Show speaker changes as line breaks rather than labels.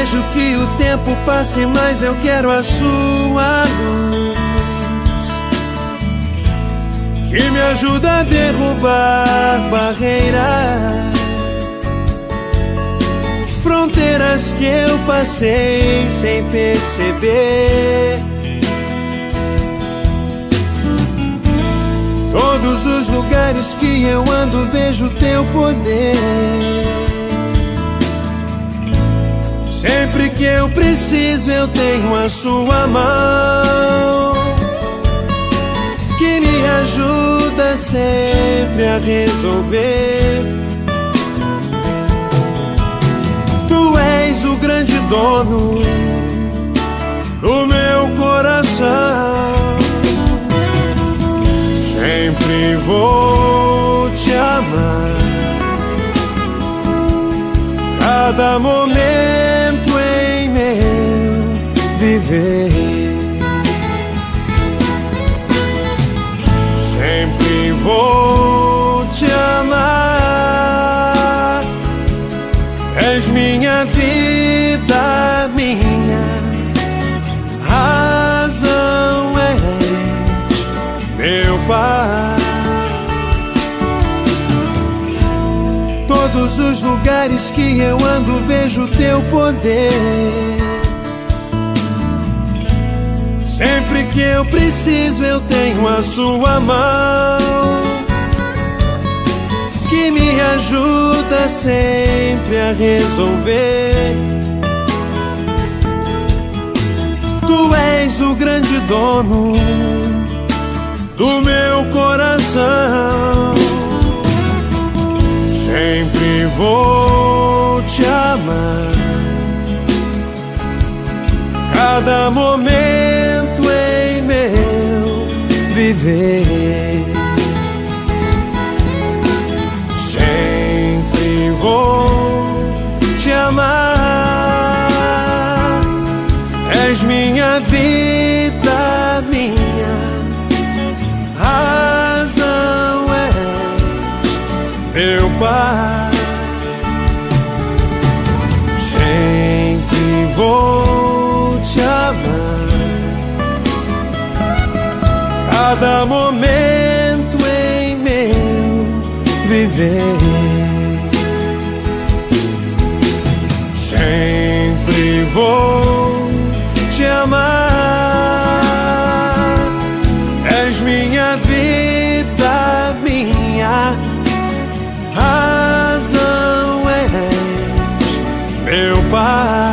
desejo que o tempo passe, mas eu quero a sua luz, que me ajuda a derrubar barreiras, fronteiras que eu passei sem perceber. Todos os lugares que eu ando vejo teu poder. Sempre que eu preciso eu tenho a sua mão, que me ajuda sempre a resolver. Tu és o grande dono do meu coração. Sempre vou te amar, cada momento em meu viver. Sempre vou te amar, és minha vida, minha razão, és meu Pai. Todos os lugares que eu ando vejo teu poder. Sempre que eu preciso eu tenho a sua mão, que me ajuda sempre a resolver. Tu és o grande dono do meu coração. Sempre vou te amar, cada momento em meu viver. Sempre vou te amar, és minha vida, minha razão, és meu Pai. Sempre vou te amar, cada momento em meu viver. Sempre vou te amar, és minha vida, minha razão, és meu Pai.